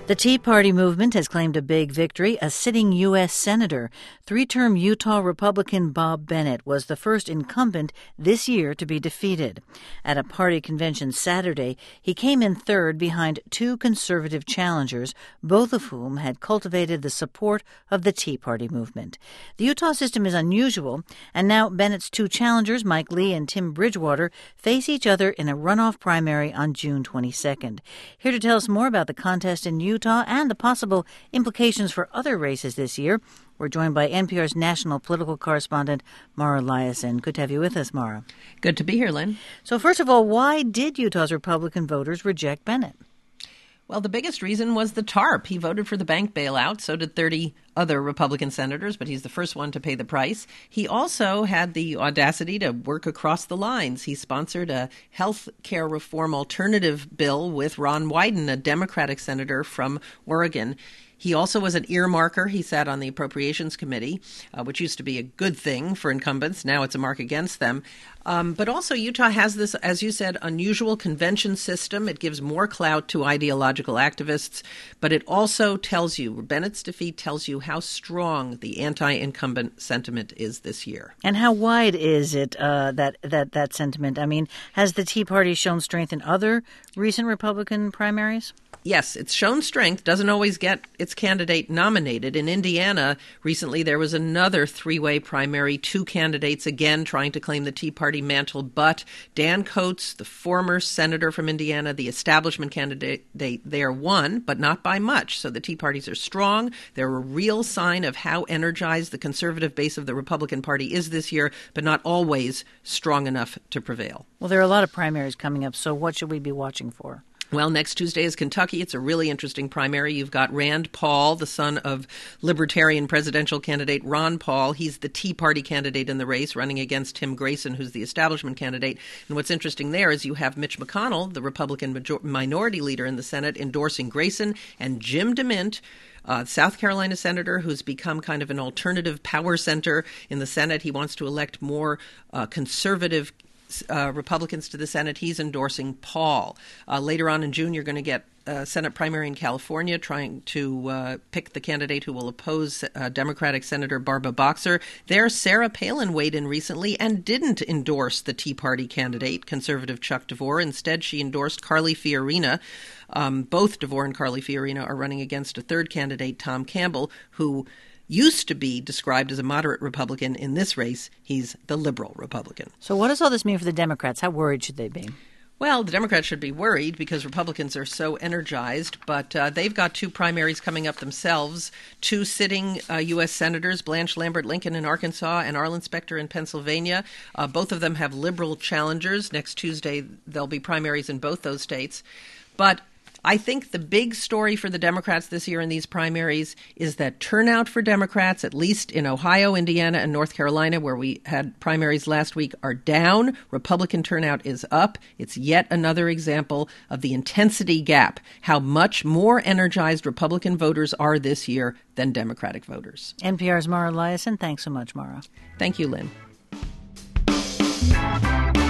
The Tea Party movement has claimed a big victory. A sitting U.S. Senator, three-term Utah Republican Bob Bennett, was the first incumbent this year to be defeated. At a party convention Saturday, he came in third behind two conservative challengers, both of whom had cultivated the support of the Tea Party movement. The Utah system is unusual, and now Bennett's two challengers, Mike Lee and Tim Bridgewater, face each other in a runoff primary on June 22nd. Here to tell us more about the contest in Utah and the possible implications for other races this year, we're joined by NPR's national political correspondent, Mara Liasson. Good to have you with us, Mara. Good to be here, Lynn. So first of all, why did Utah's Republican voters reject Bennett? Well, the biggest reason was the TARP. He voted for the bank bailout. So did 30 other Republican senators, but he's the first one to pay the price. He also had the audacity to work across the lines. He sponsored a health care reform alternative bill with Ron Wyden, a Democratic senator from Oregon. He also was an earmarker. He sat on the Appropriations Committee, which used to be a good thing for incumbents. Now it's a mark against them. But also Utah has this, as you said, unusual convention system. It gives more clout to ideological activists, but it also tells you, Bennett's defeat tells you how strong the anti-incumbent sentiment is this year. And how wide is it, that sentiment? I mean, has the Tea Party shown strength in other recent Republican primaries? Yes, it's shown strength, doesn't always get its candidate nominated. In Indiana, recently there was another three-way primary, two candidates again trying to claim the Tea Party mantle, but Dan Coats, the former senator from Indiana, the establishment candidate there, won, but not by much. So the Tea Parties are strong. They're a real sign of how energized the conservative base of the Republican Party is this year, but not always strong enough to prevail. Well, there are a lot of primaries coming up, so what should we be watching for? Well, next Tuesday is Kentucky. It's a really interesting primary. You've got Rand Paul, the son of Libertarian presidential candidate Ron Paul. He's the Tea Party candidate in the race, running against Tim Grayson, who's the establishment candidate. And what's interesting there is you have Mitch McConnell, the Republican minority leader in the Senate, endorsing Grayson, and Jim DeMint, South Carolina senator who's become kind of an alternative power center in the Senate. He wants to elect more conservative Republicans to the Senate. He's endorsing Paul. Later on in June, you're going to get a Senate primary in California trying to pick the candidate who will oppose Democratic Senator Barbara Boxer. There, Sarah Palin weighed in recently and didn't endorse the Tea Party candidate, conservative Chuck DeVore. Instead, she endorsed Carly Fiorina. Both DeVore and Carly Fiorina are running against a third candidate, Tom Campbell, who used to be described as a moderate Republican. In this race, he's the liberal Republican. So what does all this mean for the Democrats? How worried should they be? Well, the Democrats should be worried because Republicans are so energized, but they've got two primaries coming up themselves. Two sitting U.S. senators, Blanche Lambert Lincoln in Arkansas and Arlen Specter in Pennsylvania. Both of them have liberal challengers. Next Tuesday, there'll be primaries in both those states. But I think the big story for the Democrats this year in these primaries is that turnout for Democrats, at least in Ohio, Indiana, and North Carolina, where we had primaries last week, are down. Republican turnout is up. It's yet another example of the intensity gap, how much more energized Republican voters are this year than Democratic voters. NPR's Mara Liasson. Thanks so much, Mara. Thank you, Lynn.